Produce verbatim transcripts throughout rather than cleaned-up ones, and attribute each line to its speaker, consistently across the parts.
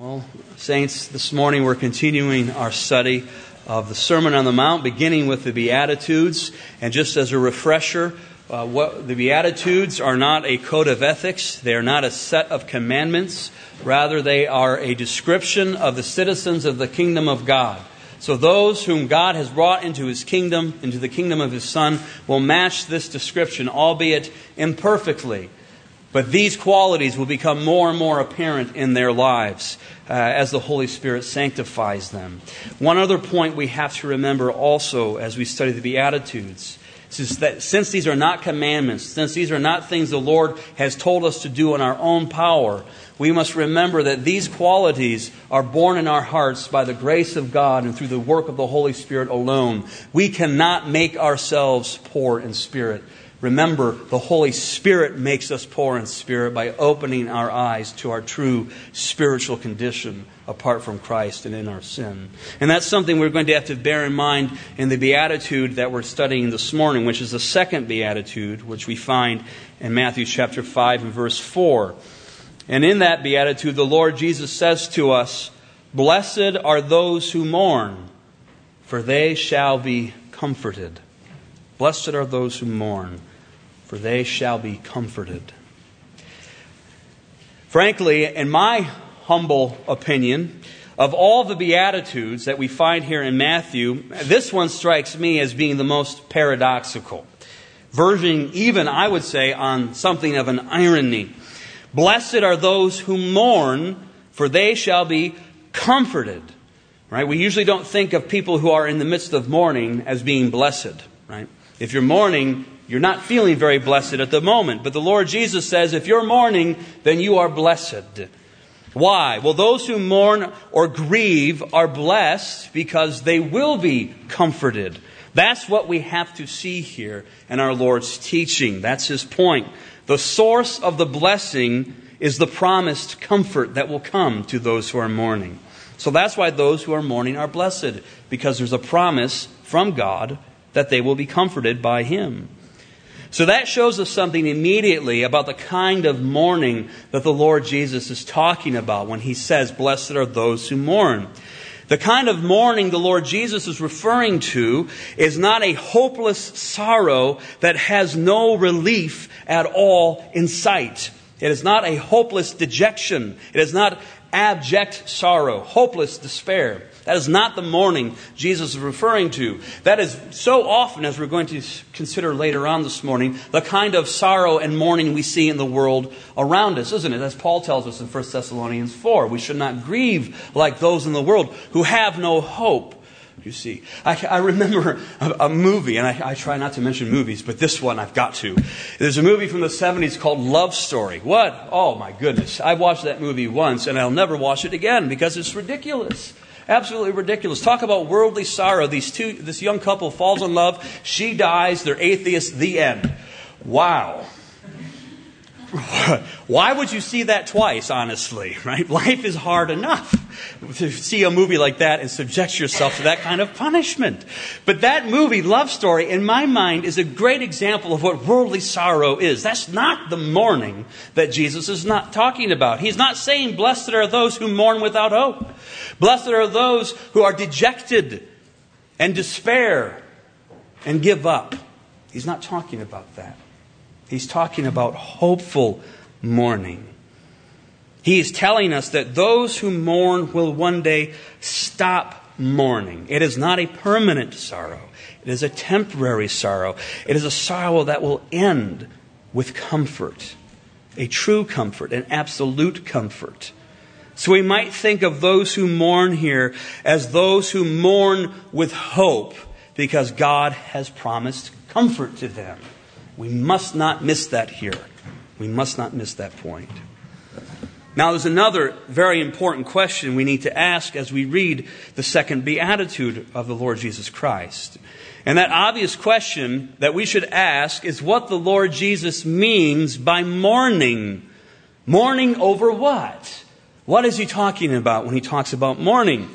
Speaker 1: Well, saints, this morning we're continuing our study of the Sermon on the Mount, beginning with the Beatitudes. And just as a refresher, uh, what the Beatitudes are not a code of ethics. They are not a set of commandments. Rather, they are a description of the citizens of the kingdom of God. So those whom God has brought into His kingdom, into the kingdom of His Son, will match this description, albeit imperfectly. But these qualities will become more and more apparent in their lives uh, as the Holy Spirit sanctifies them. One other point we have to remember also as we study the Beatitudes is that since these are not commandments, since these are not things the Lord has told us to do in our own power, we must remember that these qualities are born in our hearts by the grace of God and through the work of the Holy Spirit alone. We cannot make ourselves poor in spirit. Remember, the Holy Spirit makes us poor in spirit by opening our eyes to our true spiritual condition apart from Christ and in our sin. And that's something we're going to have to bear in mind in the Beatitude that we're studying this morning, which is the second Beatitude, which we find in Matthew chapter five and verse four. And in that Beatitude, the Lord Jesus says to us, "Blessed are those who mourn, for they shall be comforted." Blessed are those who mourn, for they shall be comforted. Frankly, in my humble opinion, of all the Beatitudes that we find here in Matthew, this one strikes me as being the most paradoxical. Verging even, I would say, on something of an irony. Blessed are those who mourn, for they shall be comforted. Right? We usually don't think of people who are in the midst of mourning as being blessed. Right? If you're mourning, you're not feeling very blessed at the moment. But the Lord Jesus says, if you're mourning, then you are blessed. Why? Well, those who mourn or grieve are blessed because they will be comforted. That's what we have to see here in our Lord's teaching. That's His point. The source of the blessing is the promised comfort that will come to those who are mourning. So that's why those who are mourning are blessed, because there's a promise from God that they will be comforted by Him. So that shows us something immediately about the kind of mourning that the Lord Jesus is talking about when He says, "Blessed are those who mourn." The kind of mourning the Lord Jesus is referring to is not a hopeless sorrow that has no relief at all in sight. It is not a hopeless dejection. It is not abject sorrow, hopeless despair. That is not the mourning Jesus is referring to. That is so often, as we're going to consider later on this morning, the kind of sorrow and mourning we see in the world around us, isn't it? As Paul tells us in First Thessalonians four, we should not grieve like those in the world who have no hope. You see, I, I remember a, a movie, and I, I try not to mention movies, but this one I've got to. There's a movie from the seventies called Love Story. What? Oh my goodness. I watched that movie once, and I'll never watch it again because it's ridiculous. Absolutely ridiculous. Talk about worldly sorrow. These two, this young couple falls in love. She dies. They're atheists. The end. Wow. Why would you see that twice, honestly, right? Life is hard enough to see a movie like that and subject yourself to that kind of punishment. But that movie, Love Story, in my mind, is a great example of what worldly sorrow is. That's not the mourning that Jesus is not talking about. He's not saying, blessed are those who mourn without hope. Blessed are those who are dejected and despair and give up. He's not talking about that. He's talking about hopeful mourning. He is telling us that those who mourn will one day stop mourning. It is not a permanent sorrow. It is a temporary sorrow. It is a sorrow that will end with comfort. A true comfort, an absolute comfort. So we might think of those who mourn here as those who mourn with hope because God has promised comfort to them. We must not miss that here. We must not miss that point. Now, there's another very important question we need to ask as we read the second beatitude of the Lord Jesus Christ. And that obvious question that we should ask is what the Lord Jesus means by mourning. Mourning over what? What is He talking about when He talks about mourning?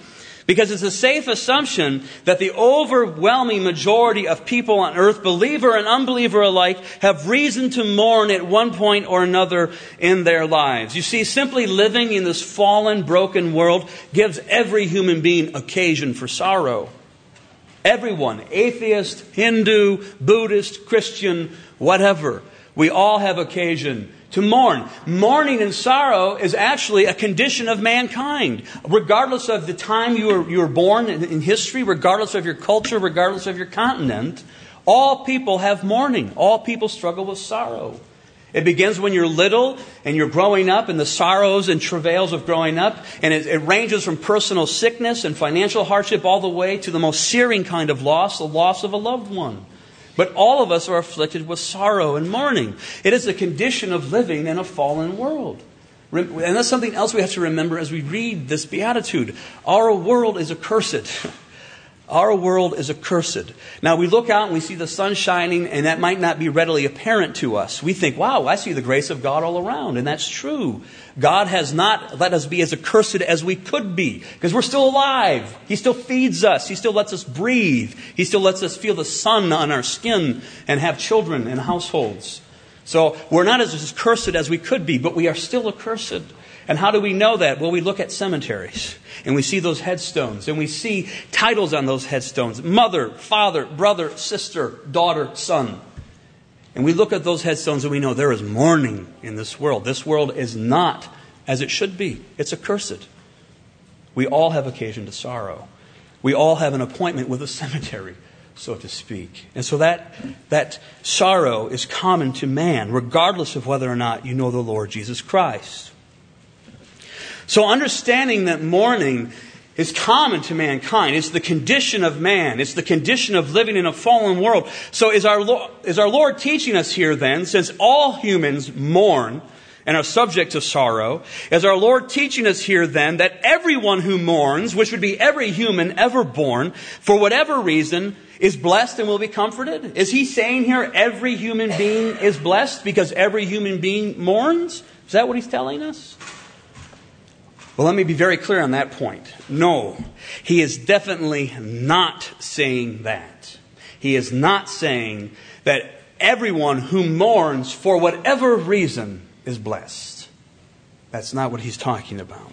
Speaker 1: Because it's a safe assumption that the overwhelming majority of people on earth, believer and unbeliever alike, have reason to mourn at one point or another in their lives. You see, simply living in this fallen, broken world gives every human being occasion for sorrow. Everyone, atheist, Hindu, Buddhist, Christian, whatever, we all have occasion to mourn. Mourning and sorrow is actually a condition of mankind. Regardless of the time you were, you were born in, in history, regardless of your culture, regardless of your continent, all people have mourning. All people struggle with sorrow. It begins when you're little and you're growing up, and the sorrows and travails of growing up. And it, it ranges from personal sickness and financial hardship all the way to the most searing kind of loss, the loss of a loved one. But all of us are afflicted with sorrow and mourning. It is a condition of living in a fallen world. And that's something else we have to remember as we read this beatitude. Our world is accursed. Our world is accursed. Now we look out and we see the sun shining, and that might not be readily apparent to us. We think, wow, I see the grace of God all around. And that's true. God has not let us be as accursed as we could be, because we're still alive. He still feeds us. He still lets us breathe. He still lets us feel the sun on our skin and have children and households. So we're not as accursed as we could be, but we are still accursed. And how do we know that? Well, we look at cemeteries and we see those headstones and we see titles on those headstones. Mother, father, brother, sister, daughter, son. And we look at those headstones and we know there is mourning in this world. This world is not as it should be. It's accursed. We all have occasion to sorrow. We all have an appointment with a cemetery, so to speak. And so that, that sorrow is common to man, regardless of whether or not you know the Lord Jesus Christ. So understanding that mourning is common to mankind, it's the condition of man, it's the condition of living in a fallen world. So is our Lord, is our Lord teaching us here then, since all humans mourn and are subject to sorrow, is our Lord teaching us here then that everyone who mourns, which would be every human ever born, for whatever reason, is blessed and will be comforted? Is He saying here every human being is blessed because every human being mourns? Is that what He's telling us? Well, let me be very clear on that point. No, He is definitely not saying that. He is not saying that everyone who mourns for whatever reason is blessed. That's not what He's talking about.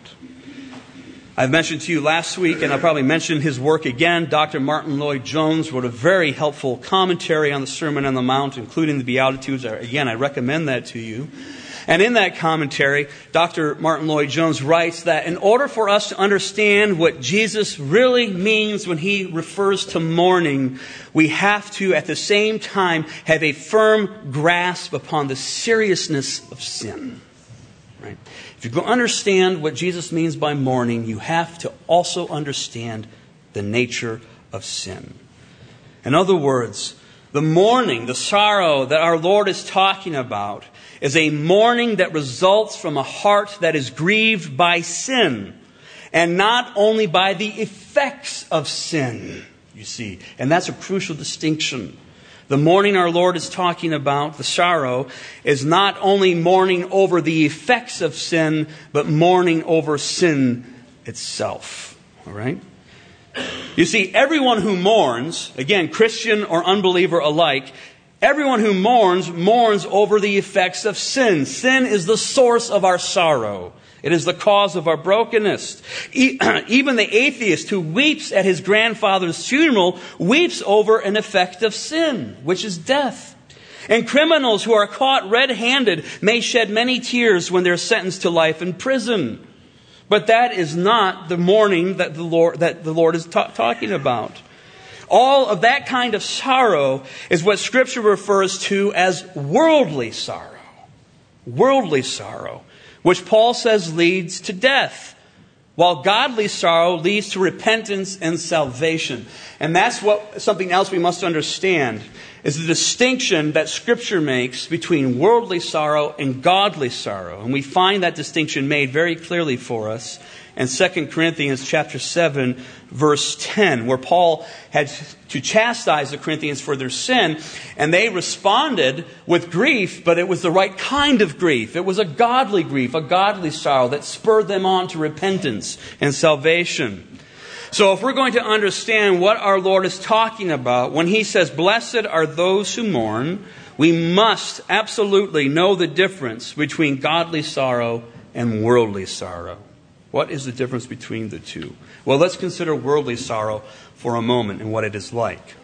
Speaker 1: I've mentioned to you last week, and I'll probably mention his work again. Doctor Martin Lloyd-Jones wrote a very helpful commentary on the Sermon on the Mount, including the Beatitudes. Again, I recommend that to you. And in that commentary, Doctor Martin Lloyd-Jones writes that in order for us to understand what Jesus really means when He refers to mourning, we have to, at the same time, have a firm grasp upon the seriousness of sin. Right? If you understand what Jesus means by mourning, you have to also understand the nature of sin. In other words, the mourning, the sorrow that our Lord is talking about is a mourning that results from a heart that is grieved by sin, and not only by the effects of sin, you see. And that's a crucial distinction. The mourning our Lord is talking about, the sorrow, is not only mourning over the effects of sin, but mourning over sin itself. All right? You see, everyone who mourns, again, Christian or unbeliever alike, everyone who mourns, mourns over the effects of sin. Sin is the source of our sorrow. It is the cause of our brokenness. Even the atheist who weeps at his grandfather's funeral weeps over an effect of sin, which is death. And criminals who are caught red-handed may shed many tears when they're sentenced to life in prison. But that is not the mourning that the Lord, that the Lord is ta- talking about. All of that kind of sorrow is what Scripture refers to as worldly sorrow. Worldly sorrow, which Paul says leads to death, while godly sorrow leads to repentance and salvation. And that's what something else we must understand, is the distinction that Scripture makes between worldly sorrow and godly sorrow. And we find that distinction made very clearly for us in Second Corinthians chapter seven, verse ten, where Paul had to chastise the Corinthians for their sin, and they responded with grief, but it was the right kind of grief. It was a godly grief, a godly sorrow that spurred them on to repentance and salvation. So if we're going to understand what our Lord is talking about when he says, blessed are those who mourn, we must absolutely know the difference between godly sorrow and worldly sorrow. What is the difference between the two? Well, let's consider worldly sorrow for a moment and what it is like.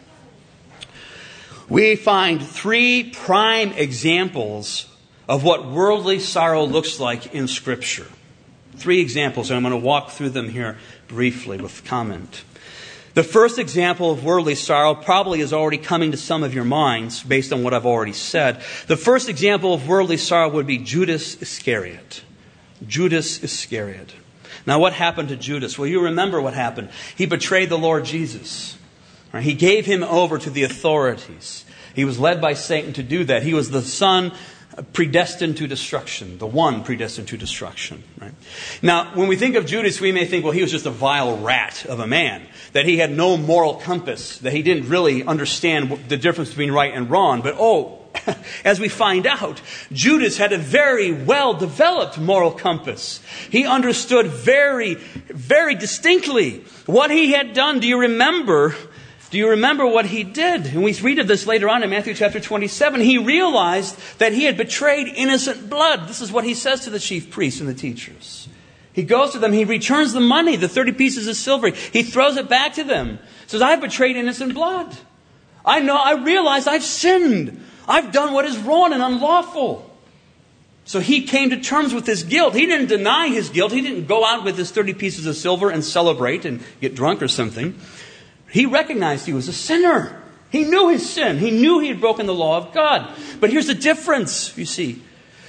Speaker 1: We find three prime examples of what worldly sorrow looks like in Scripture. Three examples, and I'm going to walk through them here briefly with comment. The first example of worldly sorrow probably is already coming to some of your minds based on what I've already said. The first example of worldly sorrow would be Judas Iscariot. Judas Iscariot. Now, what happened to Judas? Well, you remember what happened. He betrayed the Lord Jesus. Right? He gave him over to the authorities. He was led by Satan to do that. He was the son predestined to destruction, the one predestined to destruction. Right? Now, when we think of Judas, we may think, well, he was just a vile rat of a man, that he had no moral compass, that he didn't really understand the difference between right and wrong. But oh, as we find out, Judas had a very well-developed moral compass. He understood very, very distinctly what he had done. Do you remember? Do you remember what he did? And we read of this later on in Matthew chapter twenty-seven. He realized that he had betrayed innocent blood. This is what he says to the chief priests and the teachers. He goes to them. He returns the money, the thirty pieces of silver. He throws it back to them. He says, I've betrayed innocent blood. I know, I realize I've sinned. I've done what is wrong and unlawful. So he came to terms with his guilt. He didn't deny his guilt. He didn't go out with his thirty pieces of silver and celebrate and get drunk or something. He recognized he was a sinner. He knew his sin. He knew he had broken the law of God. But here's the difference, you see.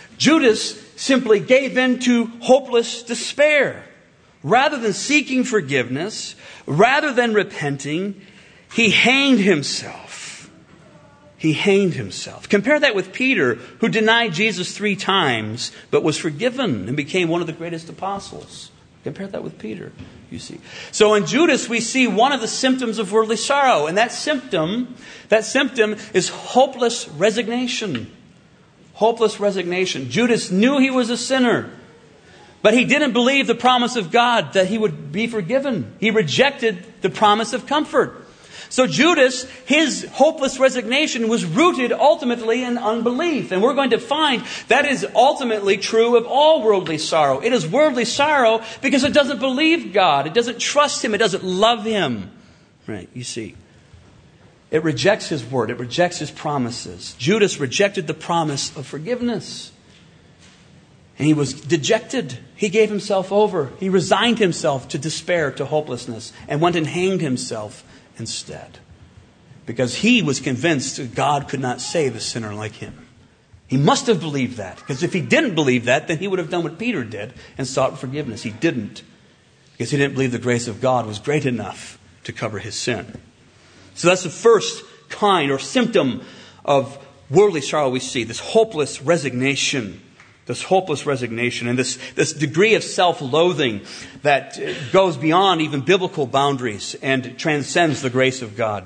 Speaker 1: Judas simply gave in to hopeless despair. Rather than seeking forgiveness, rather than repenting, he hanged himself. He hanged himself. Compare that with Peter, who denied Jesus three times, but was forgiven and became one of the greatest apostles. Compare that with Peter, you see. So in Judas, we see one of the symptoms of worldly sorrow. And that symptom, that symptom is hopeless resignation. Hopeless resignation. Judas knew he was a sinner, but he didn't believe the promise of God that he would be forgiven. He rejected the promise of comfort. So Judas, his hopeless resignation was rooted ultimately in unbelief. And we're going to find that is ultimately true of all worldly sorrow. It is worldly sorrow because it doesn't believe God. It doesn't trust Him. It doesn't love Him. Right, you see. It rejects His word. It rejects His promises. Judas rejected the promise of forgiveness. And he was dejected. He gave himself over. He resigned himself to despair, to hopelessness, and went and hanged himself instead. Because he was convinced that God could not save a sinner like him. He must have believed that. Because if he didn't believe that, then he would have done what Peter did and sought forgiveness. He didn't. Because he didn't believe the grace of God was great enough to cover his sin. So that's the first kind or symptom of worldly sorrow we see. This hopeless resignation. This hopeless resignation and this, this degree of self-loathing that goes beyond even biblical boundaries and transcends the grace of God.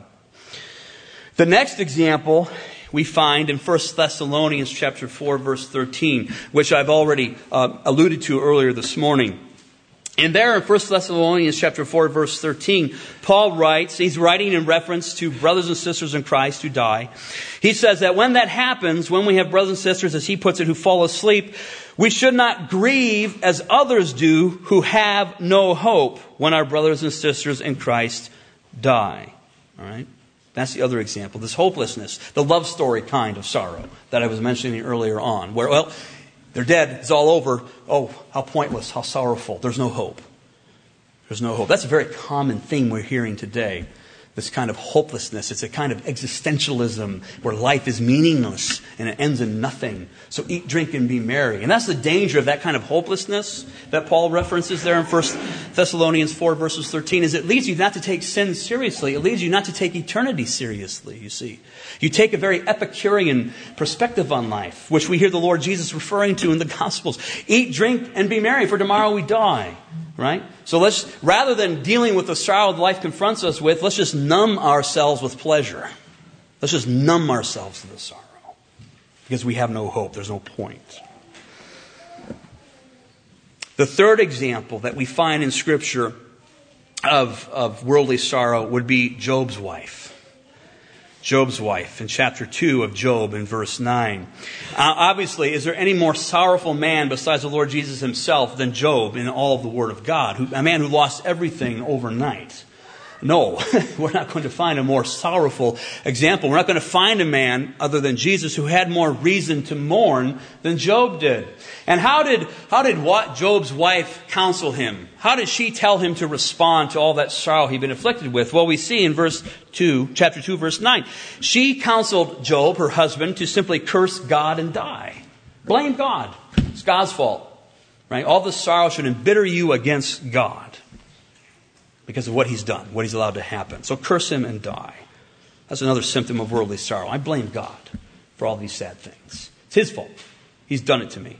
Speaker 1: The next example we find in First Thessalonians chapter four, verse thirteen, which I've already uh, alluded to earlier this morning. And there in First Thessalonians chapter four, verse thirteen, Paul writes, he's writing in reference to brothers and sisters in Christ who die. He says that when that happens, when we have brothers and sisters, as he puts it, who fall asleep, we should not grieve as others do who have no hope when our brothers and sisters in Christ die. All right? That's the other example, this hopelessness, the love story kind of sorrow that I was mentioning earlier on, where, well, they're dead. It's all over. Oh, how pointless, how sorrowful. There's no hope. There's no hope. That's a very common theme we're hearing today. This kind of hopelessness. It's a kind of existentialism where life is meaningless and it ends in nothing. So eat, drink, and be merry. And that's the danger of that kind of hopelessness that Paul references there in First Thessalonians four, verses thirteen, is it leads you not to take sin seriously. It leads you not to take eternity seriously, you see. You take a very Epicurean perspective on life, which we hear the Lord Jesus referring to in the Gospels. Eat, drink, and be merry, for tomorrow we die. Right? So let's, rather than dealing with the sorrow that life confronts us with, let's just numb ourselves with pleasure. Let's just numb ourselves to the sorrow. Because we have no hope. There's no point. The third example that we find in Scripture of, of worldly sorrow would be Job's wife. Job's wife in chapter two of Job in verse nine. Uh, obviously, is there any more sorrowful man besides the Lord Jesus himself than Job in all of the Word of God? Who, a man who lost everything overnight. No, we're not going to find a more sorrowful example. We're not going to find a man other than Jesus who had more reason to mourn than Job did. And how did how did what Job's wife counsel him? How did she tell him to respond to all that sorrow he'd been afflicted with? Well, we see in verse two, chapter two, verse nine. She counseled Job, her husband, to simply curse God and die. Blame God. It's God's fault. Right? All the sorrow should embitter you against God because of what he's done, what he's allowed to happen. So curse him and die. That's another symptom of worldly sorrow. I blame God for all these sad things. It's his fault. He's done it to me.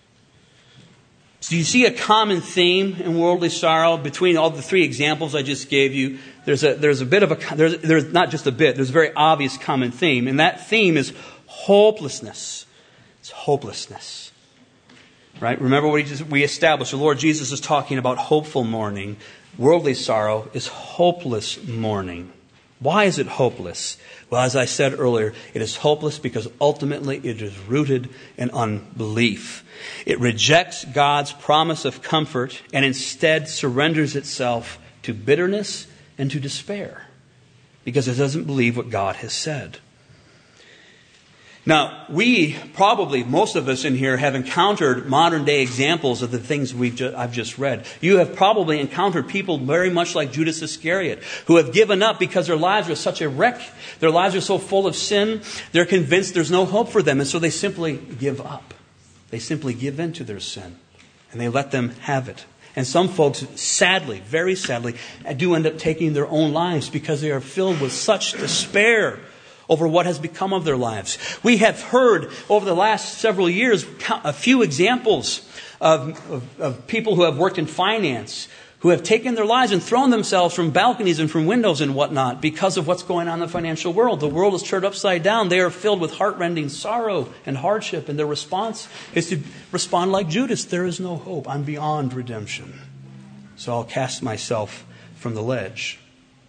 Speaker 1: So you see a common theme in worldly sorrow between all the three examples I just gave you. There's a there's a bit of a there's there's not just a bit. There's a very obvious common theme, and that theme is hopelessness. It's hopelessness, right? Remember what we just, we established. The Lord Jesus is talking about hopeful mourning. Worldly sorrow is hopeless mourning. Why is it hopeless? Well, as I said earlier, it is hopeless because ultimately it is rooted in unbelief. It rejects God's promise of comfort and instead surrenders itself to bitterness and to despair because it doesn't believe what God has said. Now, we probably, most of us in here, have encountered modern day examples of the things we've ju- I've just read. You have probably encountered people very much like Judas Iscariot, who have given up because their lives are such a wreck. Their lives are so full of sin. They're convinced there's no hope for them, and so they simply give up. They simply give in to their sin, and they let them have it. And some folks, sadly, very sadly, do end up taking their own lives because they are filled with such despair over what has become of their lives. We have heard over the last several years a few examples of, of, of people who have worked in finance, who have taken their lives and thrown themselves from balconies and from windows and whatnot because of what's going on in the financial world. The world is turned upside down. They are filled with heart-rending sorrow and hardship, and their response is to respond like Judas. There is no hope. I'm beyond redemption. So I'll cast myself from the ledge.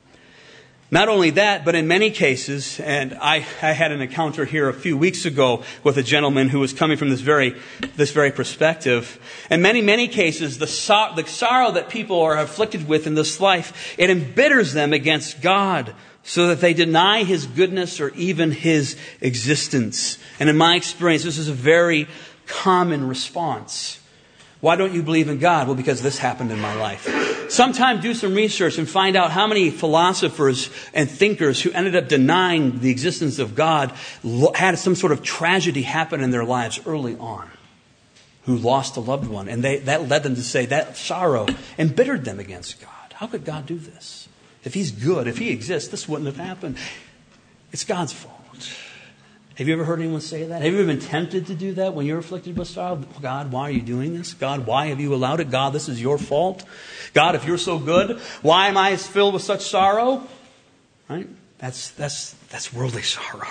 Speaker 1: Not only that, but in many cases, and I, I had an encounter here a few weeks ago with a gentleman who was coming from this very this very perspective. In many, many cases, the, so, the sorrow that people are afflicted with in this life, it embitters them against God so that they deny His goodness or even His existence. And in my experience, this is a very common response. Why don't you believe in God? Well, because this happened in my life. Sometime do some research and find out how many philosophers and thinkers who ended up denying the existence of God had some sort of tragedy happen in their lives early on, who lost a loved one. And they, that led them to say that sorrow embittered them against God. How could God do this? If He's good, if He exists, this wouldn't have happened. It's God's fault. Have you ever heard anyone say that? Have you ever been tempted to do that when you're afflicted with sorrow? God, why are you doing this? God, why have you allowed it? God, this is your fault. God, if you're so good, why am I filled with such sorrow? Right? That's that's that's worldly sorrow.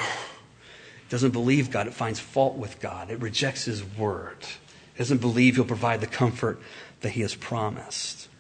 Speaker 1: It doesn't believe God. It finds fault with God. It rejects His word. It doesn't believe He'll provide the comfort that He has promised.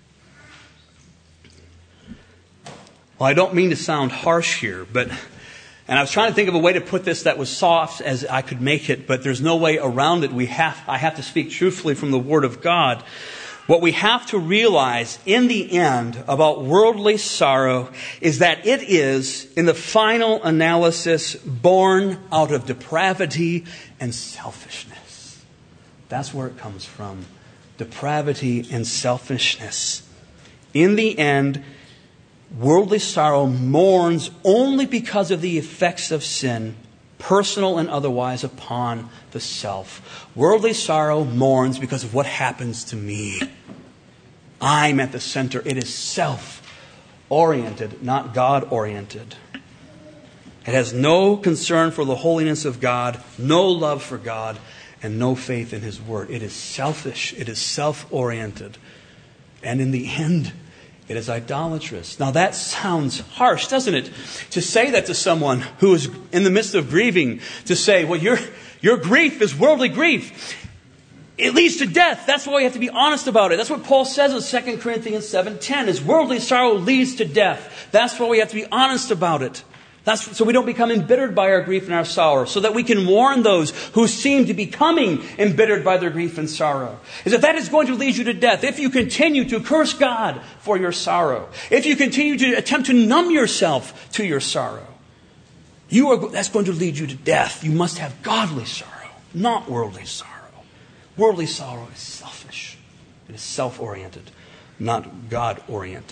Speaker 1: Well, I don't mean to sound harsh here, but and I was trying to think of a way to put this that was soft as I could make it, but there's no way around it. We have, I have to speak truthfully from the Word of God. What we have to realize in the end about worldly sorrow is that it is, in the final analysis, born out of depravity and selfishness. That's where it comes from. Depravity and selfishness. In the end, worldly sorrow mourns only because of the effects of sin, personal and otherwise, upon the self. Worldly sorrow mourns because of what happens to me. I'm at the center. It is self-oriented, not God-oriented. It has no concern for the holiness of God, no love for God, and no faith in His Word. It is selfish. It is self-oriented. And in the end, it is idolatrous. Now that sounds harsh, doesn't it? To say that to someone who is in the midst of grieving, to say, well, your, your grief is worldly grief. It leads to death. That's why we have to be honest about it. That's what Paul says in Second Corinthians seven ten. Is worldly sorrow leads to death. That's why we have to be honest about it. That's so we don't become embittered by our grief and our sorrow. So that we can warn those who seem to be becoming embittered by their grief and sorrow. Is that that is going to lead you to death. If you continue to curse God for your sorrow. If you continue to attempt to numb yourself to your sorrow. You are, that's going to lead you to death. You must have godly sorrow, not worldly sorrow. Worldly sorrow is selfish. It is self-oriented, not God-oriented.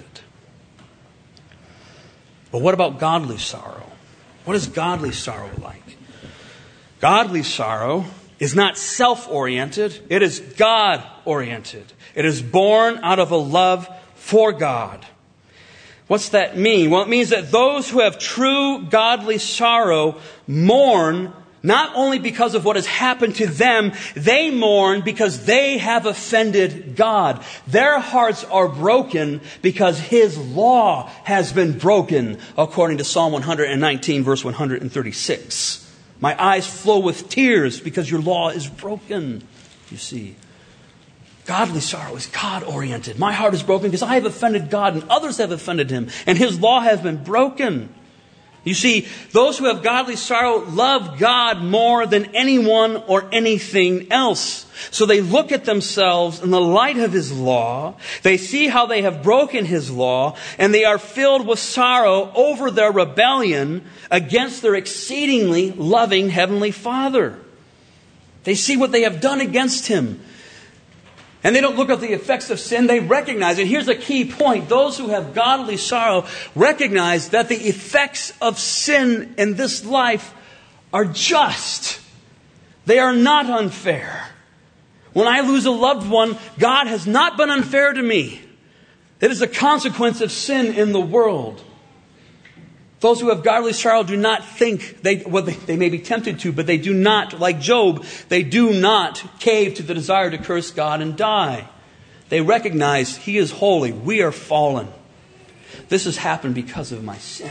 Speaker 1: But what about godly sorrow? What is godly sorrow like? Godly sorrow is not self-oriented. It is God-oriented. It is born out of a love for God. What's that mean? Well, it means that those who have true godly sorrow mourn not only because of what has happened to them, they mourn because they have offended God. Their hearts are broken because His law has been broken, according to Psalm one nineteen, verse one thirty-six. My eyes flow with tears because your law is broken, you see. Godly sorrow is God-oriented. My heart is broken because I have offended God and others have offended Him, and His law has been broken. You see, those who have godly sorrow love God more than anyone or anything else. So they look at themselves in the light of His law. They see how they have broken His law, and they are filled with sorrow over their rebellion against their exceedingly loving Heavenly Father. They see what they have done against Him. And they don't look at the effects of sin. They recognize, and here's a key point. Those who have godly sorrow recognize that the effects of sin in this life are just. They are not unfair. When I lose a loved one, God has not been unfair to me. It is a consequence of sin in the world. Those who have godly sorrow do not think, they, well, they, they may be tempted to, but they do not, like Job, they do not cave to the desire to curse God and die. They recognize He is holy. We are fallen. This has happened because of my sin.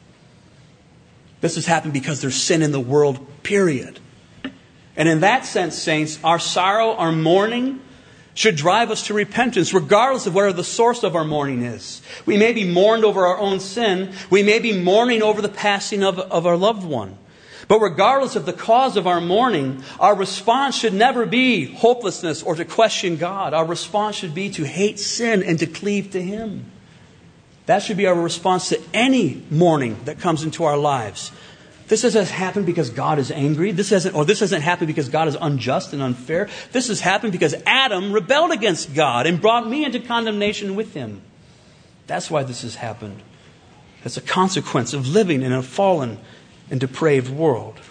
Speaker 1: This has happened because there's sin in the world, period. And in that sense, saints, our sorrow, our mourning, should drive us to repentance, regardless of where the source of our mourning is. We may be mourned over our own sin. We may be mourning over the passing of, of our loved one. But regardless of the cause of our mourning, our response should never be hopelessness or to question God. Our response should be to hate sin and to cleave to Him. That should be our response to any mourning that comes into our lives. This hasn't happened because God is angry. This hasn't, or this hasn't happened because God is unjust and unfair. This has happened because Adam rebelled against God and brought me into condemnation with him. That's why this has happened. It's a consequence of living in a fallen and depraved world.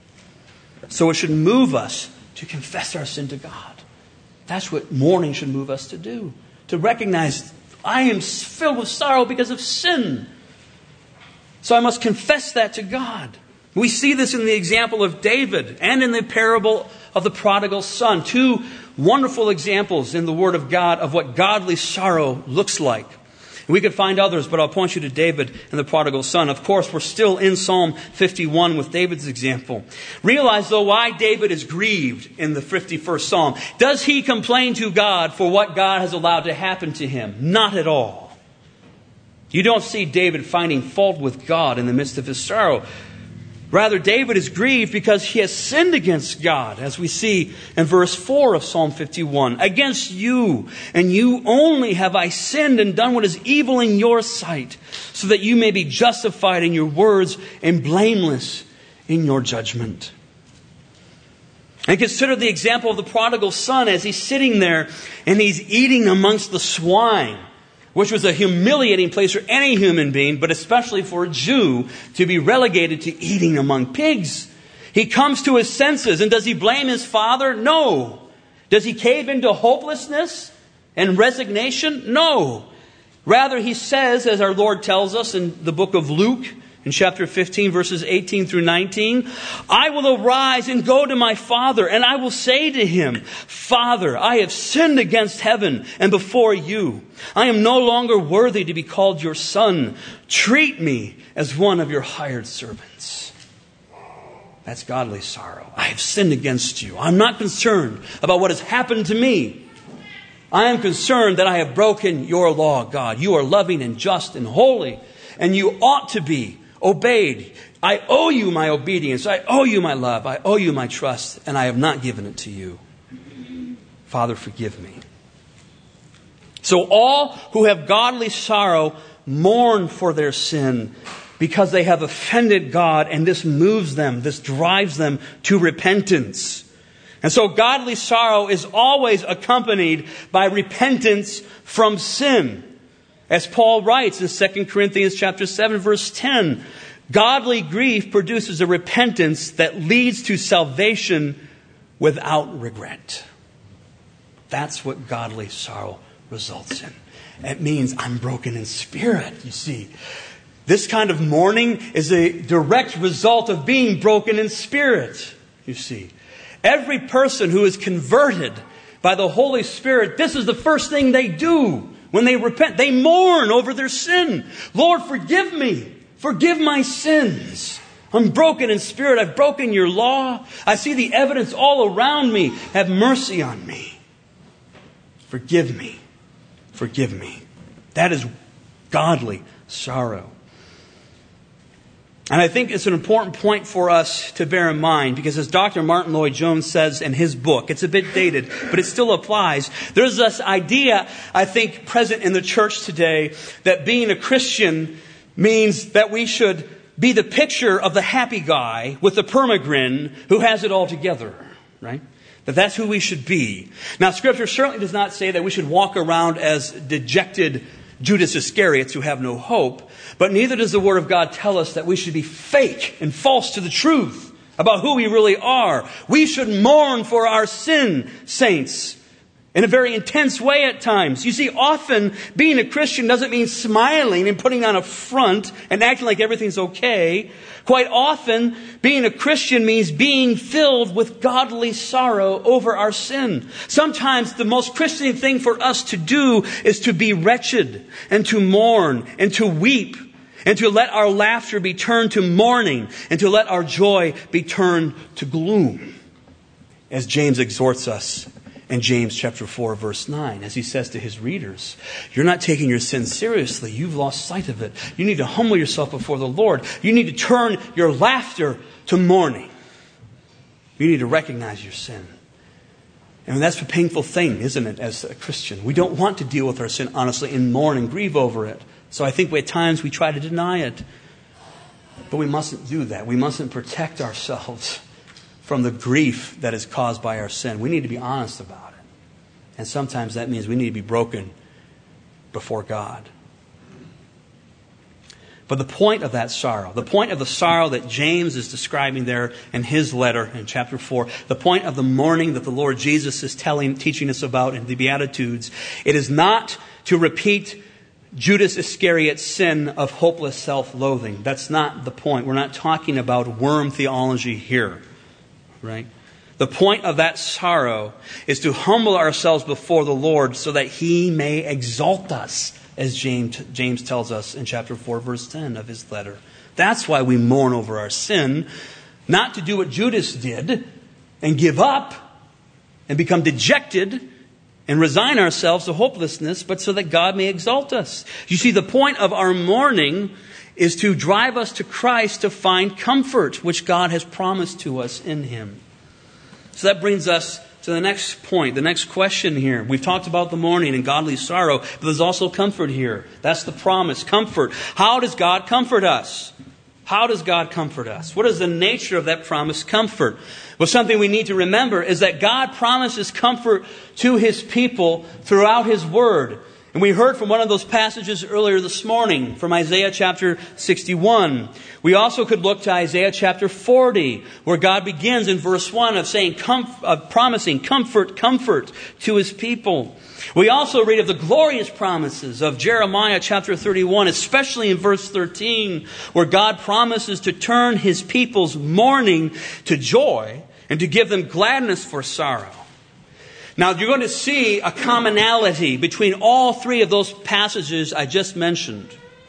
Speaker 1: So it should move us to confess our sin to God. That's what mourning should move us to do. To recognize I am filled with sorrow because of sin. So I must confess that to God. We see this in the example of David and in the parable of the prodigal son. Two wonderful examples in the Word of God of what godly sorrow looks like. We could find others, but I'll point you to David and the prodigal son. Of course, we're still in Psalm fifty-one with David's example. Realize, though, why David is grieved in the fifty-first Psalm. Does he complain to God for what God has allowed to happen to him? Not at all. You don't see David finding fault with God in the midst of his sorrow. Rather, David is grieved because he has sinned against God, as we see in verse four of Psalm fifty-one. Against you, and you only have I sinned and done what is evil in your sight, so that you may be justified in your words and blameless in your judgment. And consider the example of the prodigal son as he's sitting there and he's eating amongst the swine, which was a humiliating place for any human being, but especially for a Jew, to be relegated to eating among pigs. He comes to his senses, and does he blame his father? No. Does he cave into hopelessness and resignation? No. Rather, he says, as our Lord tells us in the book of Luke, in chapter fifteen, verses eighteen through nineteen, I will arise and go to my father, and I will say to him, Father, I have sinned against heaven and before you. I am no longer worthy to be called your son. Treat me as one of your hired servants. That's godly sorrow. I have sinned against you. I'm not concerned about what has happened to me. I am concerned that I have broken your law, God. You are loving and just and holy, and you ought to be obeyed. I owe you my obedience. I owe you my love. I owe you my trust, and I have not given it to you. Father, forgive me. So all who have godly sorrow mourn for their sin because they have offended God, and this moves them, this drives them to repentance. And so godly sorrow is always accompanied by repentance from sin. As Paul writes in Second Corinthians chapter seven, verse ten, godly grief produces a repentance that leads to salvation without regret. That's what godly sorrow results in. It means I'm broken in spirit, you see. This kind of mourning is a direct result of being broken in spirit, you see. Every person who is converted by the Holy Spirit, this is the first thing they do when they repent. They mourn over their sin. Lord, forgive me. Forgive my sins. I'm broken in spirit. I've broken your law. I see the evidence all around me. Have mercy on me. Forgive me. Forgive me. That is godly sorrow. And I think it's an important point for us to bear in mind, because as Doctor Martin Lloyd-Jones says in his book, it's a bit dated, but it still applies. There's this idea, I think, present in the church today that being a Christian means that we should be the picture of the happy guy with the permagrin who has it all together, right? That that's who we should be. Now, Scripture certainly does not say that we should walk around as dejected Judas Iscariots who have no hope, but neither does the Word of God tell us that we should be fake and false to the truth about who we really are. We should mourn for our sin, saints, in a very intense way at times. You see, often being a Christian doesn't mean smiling and putting on a front and acting like everything's okay. Quite often, being a Christian means being filled with godly sorrow over our sin. Sometimes the most Christian thing for us to do is to be wretched and to mourn and to weep and to let our laughter be turned to mourning and to let our joy be turned to gloom. As James exhorts us in James chapter four, verse nine, as he says to his readers, you're not taking your sin seriously. You've lost sight of it. You need to humble yourself before the Lord. You need to turn your laughter to mourning. You need to recognize your sin. And that's a painful thing, isn't it, as a Christian? We don't want to deal with our sin honestly and mourn and grieve over it. So I think at times we try to deny it. But we mustn't do that. We mustn't protect ourselves from the grief that is caused by our sin. We need to be honest about it. And sometimes that means we need to be broken before God. But the point of that sorrow, the point of the sorrow that James is describing there in his letter in chapter four, the point of the mourning that the Lord Jesus is telling, teaching us about in the Beatitudes, it is not to repeat Judas Iscariot's sin of hopeless self-loathing. That's not the point. We're not talking about worm theology here. Right? The point of that sorrow is to humble ourselves before the Lord so that He may exalt us, as James, James tells us in chapter four, verse ten of his letter. That's why we mourn over our sin, not to do what Judas did and give up and become dejected and resign ourselves to hopelessness, but so that God may exalt us. You see, the point of our mourning is to drive us to Christ to find comfort, which God has promised to us in Him. So that brings us to the next point, the next question here. We've talked about the mourning and godly sorrow, but there's also comfort here. That's the promise, comfort. How does God comfort us? How does God comfort us? What is the nature of that promised comfort? Well, something we need to remember is that God promises comfort to His people throughout His Word. And we heard from one of those passages earlier this morning from Isaiah chapter sixty-one. We also could look to Isaiah chapter forty, where God begins in verse one of saying, comf- of promising comfort, comfort to His people. We also read of the glorious promises of Jeremiah chapter thirty-one, especially in verse thirteen, where God promises to turn His people's mourning to joy and to give them gladness for sorrow. Now, you're going to see a commonality between all three of those passages I just mentioned.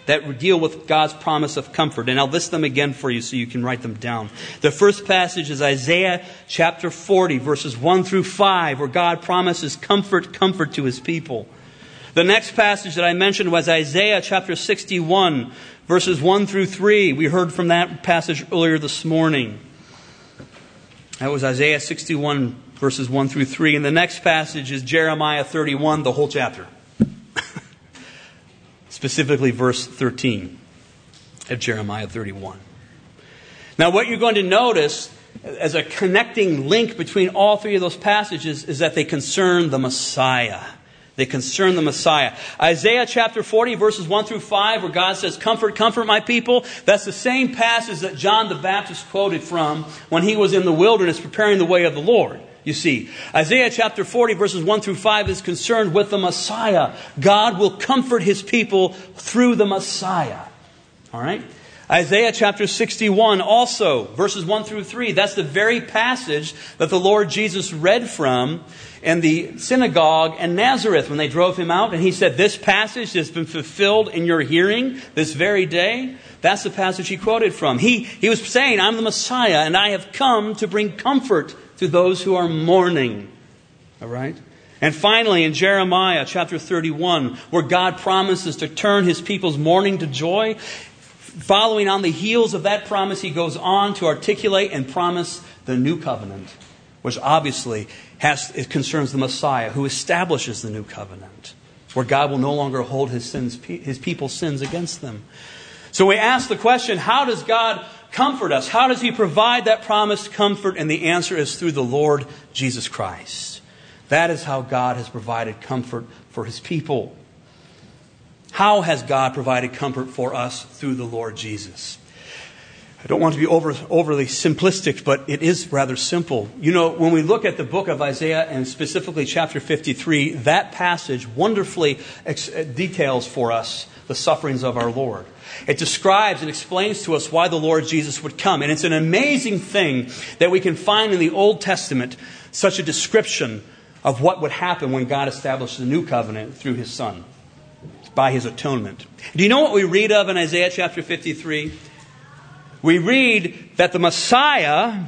Speaker 1: that deal with God's promise of comfort. And I'll list them again for you so you can write them down. The first passage is Isaiah chapter forty, verses one through five, where God promises comfort, comfort to His people. The next passage that I mentioned was Isaiah chapter sixty-one, verses one through three. We heard from that passage earlier this morning. That was Isaiah sixty-one, verses one through three. And the next passage is Jeremiah thirty-one, the whole chapter. Specifically verse thirteen of Jeremiah thirty-one. Now what you're going to notice as a connecting link between all three of those passages is that they concern the Messiah. They concern the Messiah. Isaiah chapter forty, verses one through five, where God says, "Comfort, comfort my people." That's the same passage that John the Baptist quoted from when he was in the wilderness preparing the way of the Lord. You see, Isaiah chapter forty, verses one through five is concerned with the Messiah. God will comfort His people through the Messiah. All right? Isaiah chapter sixty-one also, verses one through three. That's the very passage that the Lord Jesus read from in the synagogue in Nazareth when they drove Him out. And He said, "This passage has been fulfilled in your hearing this very day." That's the passage He quoted from. He, he was saying, "I'm the Messiah, and I have come to bring comfort to those who are mourning." All right? And finally, in Jeremiah chapter thirty-one, where God promises to turn His people's mourning to joy, following on the heels of that promise, He goes on to articulate and promise the new covenant, which obviously has, it concerns the Messiah, who establishes the new covenant, where God will no longer hold His sins, His people's sins against them. So we ask the question, how does God comfort us? How does He provide that promised comfort? And the answer is through the Lord Jesus Christ. That is how God has provided comfort for His people. How has God provided comfort for us through the Lord Jesus? I don't want to be over, overly simplistic, but it is rather simple. You know, when we look at the book of Isaiah, and specifically chapter fifty-three, that passage wonderfully ex- details for us the sufferings of our Lord. It describes and explains to us why the Lord Jesus would come. And it's an amazing thing that we can find in the Old Testament such a description of what would happen when God established the new covenant through His Son, by His atonement. Do you know what we read of in Isaiah chapter fifty-three? We read that the Messiah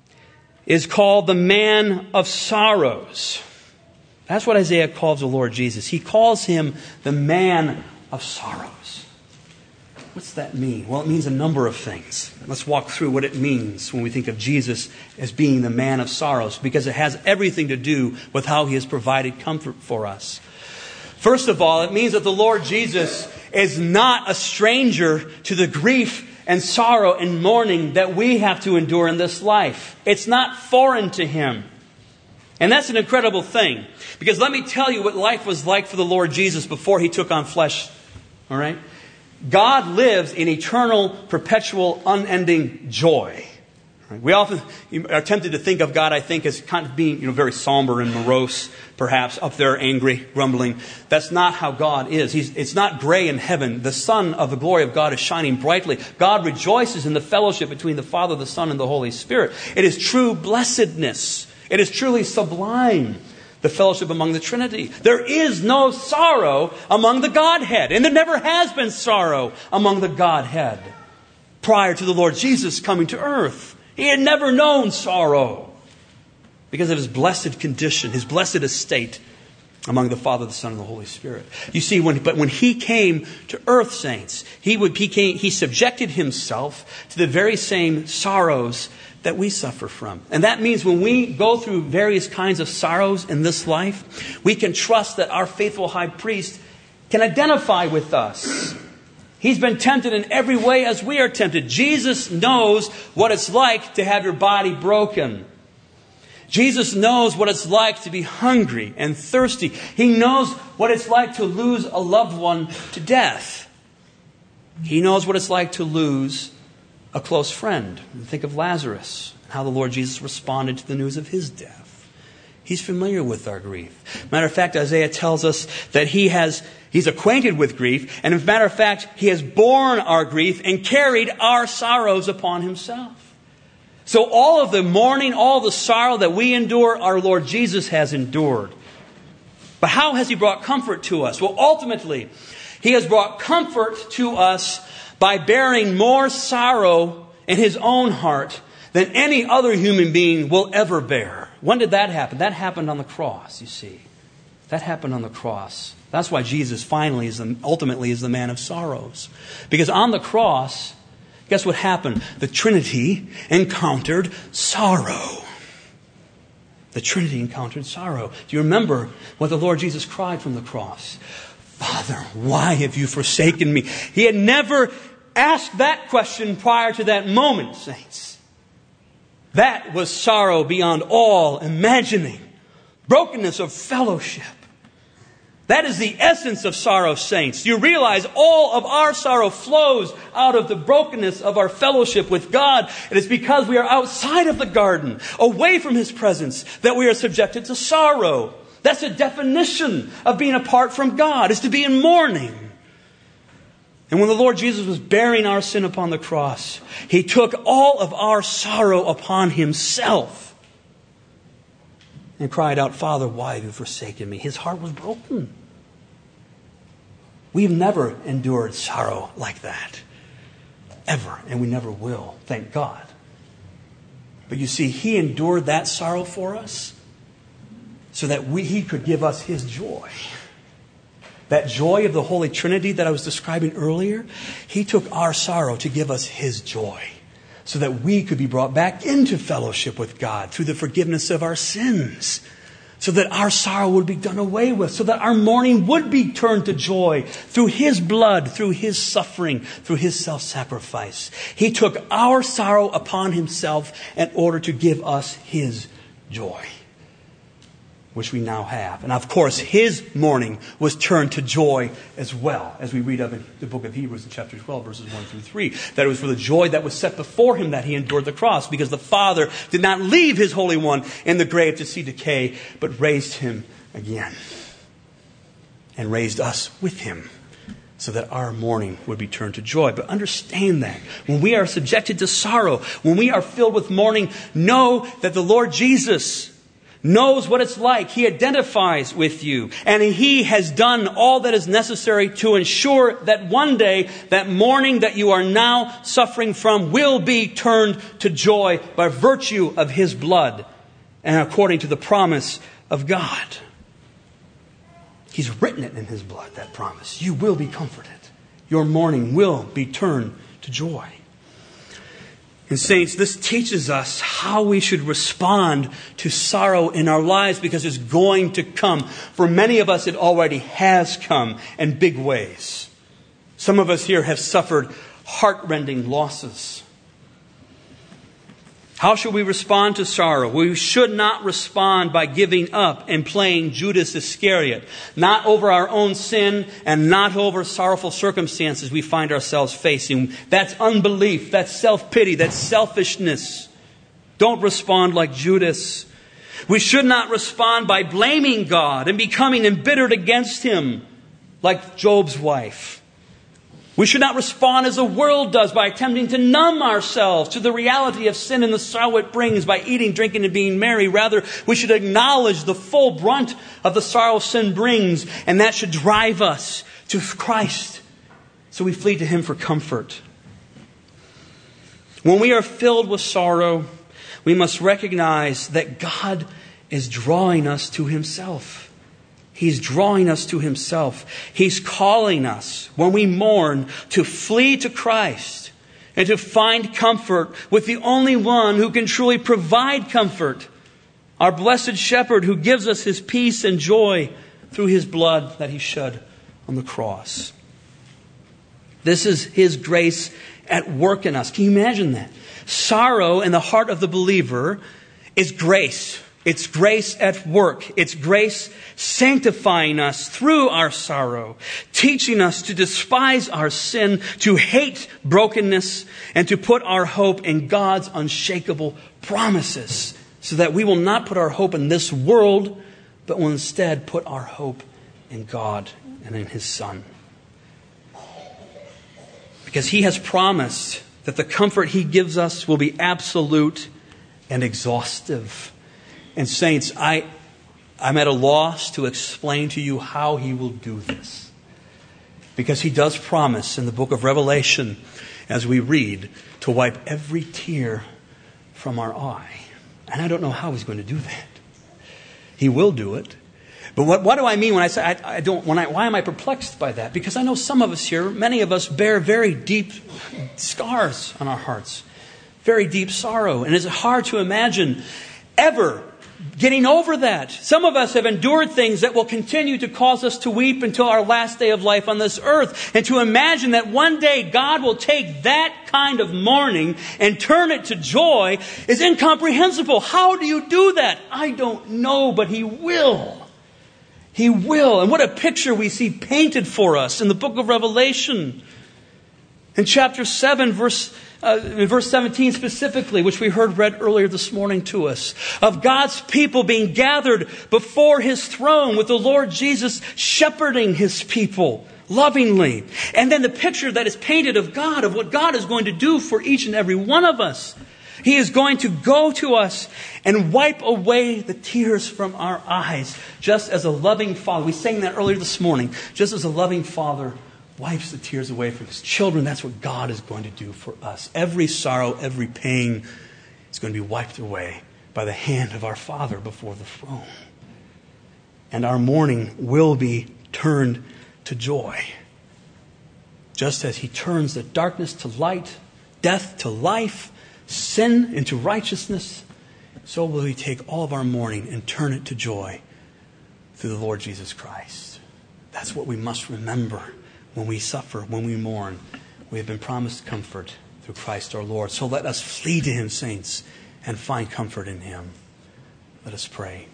Speaker 1: is called the man of sorrows. That's what Isaiah calls the Lord Jesus. He calls Him the man of sorrows. What's that mean? Well, it means a number of things. Let's walk through what it means when we think of Jesus as being the man of sorrows, because it has everything to do with how He has provided comfort for us. First of all, it means that the Lord Jesus is not a stranger to the grief and sorrow and mourning that we have to endure in this life. It's not foreign to Him. And that's an incredible thing. Because let me tell you what life was like for the Lord Jesus before He took on flesh. All right? God lives in eternal, perpetual, unending joy. We often are tempted to think of God, I think, as kind of being, you know, very somber and morose, perhaps, up there angry, grumbling. That's not how God is. He's, it's not gray in heaven. The sun of the glory of God is shining brightly. God rejoices in the fellowship between the Father, the Son, and the Holy Spirit. It is true blessedness. It is truly sublime, the fellowship among the Trinity. There is no sorrow among the Godhead. And there never has been sorrow among the Godhead prior to the Lord Jesus coming to earth. He had never known sorrow because of His blessed condition, His blessed estate among the Father, the Son, and the Holy Spirit. You see, when, but when He came to earth, saints, He would he, came, he subjected Himself to the very same sorrows that we suffer from. And that means when we go through various kinds of sorrows in this life, we can trust that our faithful high priest can identify with us. He's been tempted in every way as we are tempted. Jesus knows what it's like to have your body broken. Jesus knows what it's like to be hungry and thirsty. He knows what it's like to lose a loved one to death. He knows what it's like to lose a close friend. Think of Lazarus, how the Lord Jesus responded to the news of his death. He's familiar with our grief. Matter of fact, Isaiah tells us that he has, he's acquainted with grief. And as a matter of fact, He has borne our grief and carried our sorrows upon Himself. So all of the mourning, all the sorrow that we endure, our Lord Jesus has endured. But how has He brought comfort to us? Well, ultimately, He has brought comfort to us by bearing more sorrow in His own heart than any other human being will ever bear. When did that happen? That happened on the cross, you see. That happened on the cross. That's why Jesus finally is the, ultimately is the man of sorrows. Because on the cross, guess what happened? The Trinity encountered sorrow. The Trinity encountered sorrow. Do you remember what the Lord Jesus cried from the cross? Father, why have you forsaken me? He had never asked that question prior to that moment, saints. That was sorrow beyond all imagining. Brokenness of fellowship. That is the essence of sorrow, saints. You realize all of our sorrow flows out of the brokenness of our fellowship with God. It is because we are outside of the garden, away from His presence, that we are subjected to sorrow. That's a definition of being apart from God, is to be in mourning. And when the Lord Jesus was bearing our sin upon the cross, He took all of our sorrow upon Himself and cried out, Father, why have you forsaken me? His heart was broken. We've never endured sorrow like that. Ever. And we never will. Thank God. But you see, He endured that sorrow for us so that we, He could give us His joy. That joy of the Holy Trinity that I was describing earlier, He took our sorrow to give us His joy, so that we could be brought back into fellowship with God through the forgiveness of our sins, so that our sorrow would be done away with, so that our mourning would be turned to joy through His blood, through His suffering, through His self-sacrifice. He took our sorrow upon Himself in order to give us His joy, which we now have. And of course, His mourning was turned to joy as well, as we read of in the book of Hebrews in chapter twelve, verses one through three. That it was for the joy that was set before Him that He endured the cross, because the Father did not leave His Holy One in the grave to see decay, but raised Him again. And raised us with Him, so that our mourning would be turned to joy. But understand that when we are subjected to sorrow, when we are filled with mourning, know that the Lord Jesus knows what it's like. He identifies with you. And He has done all that is necessary to ensure that one day that mourning that you are now suffering from will be turned to joy by virtue of His blood and according to the promise of God. He's written it in His blood, that promise. You will be comforted. Your mourning will be turned to joy. And saints, this teaches us how we should respond to sorrow in our lives, because it's going to come. For many of us, it already has come in big ways. Some of us here have suffered heart-rending losses. How should we respond to sorrow? We should not respond by giving up and playing Judas Iscariot. Not over our own sin and not over sorrowful circumstances we find ourselves facing. That's unbelief. That's self-pity. That's selfishness. Don't respond like Judas. We should not respond by blaming God and becoming embittered against Him like Job's wife. We should not respond as the world does by attempting to numb ourselves to the reality of sin and the sorrow it brings by eating, drinking, and being merry. Rather, we should acknowledge the full brunt of the sorrow sin brings, and that should drive us to Christ. So we flee to Him for comfort. When we are filled with sorrow, we must recognize that God is drawing us to Himself. He's drawing us to Himself. He's calling us, when we mourn, to flee to Christ and to find comfort with the only one who can truly provide comfort, our blessed Shepherd, who gives us His peace and joy through His blood that He shed on the cross. This is His grace at work in us. Can you imagine that? Sorrow in the heart of the believer is grace. It's grace at work. It's grace sanctifying us through our sorrow, teaching us to despise our sin, to hate brokenness, and to put our hope in God's unshakable promises, so that we will not put our hope in this world, but will instead put our hope in God and in His Son. Because He has promised that the comfort He gives us will be absolute and exhaustive. And saints, I, I'm at a loss to explain to you how He will do this. Because He does promise in the book of Revelation, as we read, to wipe every tear from our eye. And I don't know how He's going to do that. He will do it. But what, what do I mean when I say I, I don't? When I, why am I perplexed by that? Because I know some of us here, many of us bear very deep scars on our hearts, very deep sorrow, and it's hard to imagine ever getting over that. Some of us have endured things that will continue to cause us to weep until our last day of life on this earth, and to imagine that one day God will take that kind of mourning and turn it to joy is incomprehensible. How do you do that? I don't know, but He will. He will. And what a picture we see painted for us in the book of Revelation. In chapter seven, verse, uh, in verse seventeen specifically, which we heard read earlier this morning to us, of God's people being gathered before His throne with the Lord Jesus shepherding His people lovingly. And then the picture that is painted of God, of what God is going to do for each and every one of us. He is going to go to us and wipe away the tears from our eyes, just as a loving Father. We sang that earlier this morning. Just as a loving Father wipes the tears away from His children, that's what God is going to do for us. Every sorrow, every pain is going to be wiped away by the hand of our Father before the throne. And our mourning will be turned to joy. Just as He turns the darkness to light, death to life, sin into righteousness, so will He take all of our mourning and turn it to joy through the Lord Jesus Christ. That's what we must remember when we suffer, when we mourn. We have been promised comfort through Christ our Lord. So let us flee to Him, saints, and find comfort in Him. Let us pray.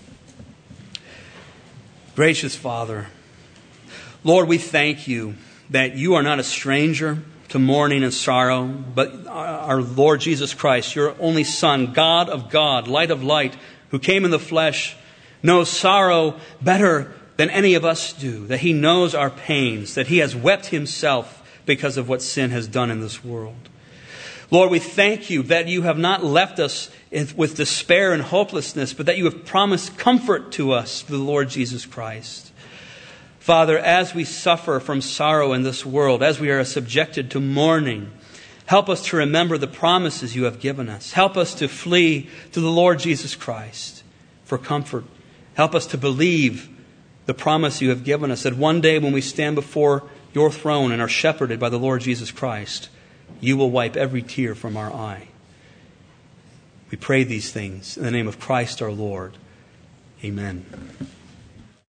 Speaker 1: Gracious Father, Lord, we thank You that You are not a stranger to mourning and sorrow, but our Lord Jesus Christ, Your only Son, God of God, light of light, who came in the flesh, knows sorrow better than any of us do, that He knows our pains, that He has wept Himself because of what sin has done in this world. Lord, we thank You that You have not left us with despair and hopelessness, but that You have promised comfort to us through the Lord Jesus Christ. Father, as we suffer from sorrow in this world, as we are subjected to mourning, help us to remember the promises You have given us. Help us to flee to the Lord Jesus Christ for comfort. Help us to believe the promise You have given us, that one day when we stand before Your throne and are shepherded by the Lord Jesus Christ, You will wipe every tear from our eye. We pray these things in the name of Christ our Lord. Amen.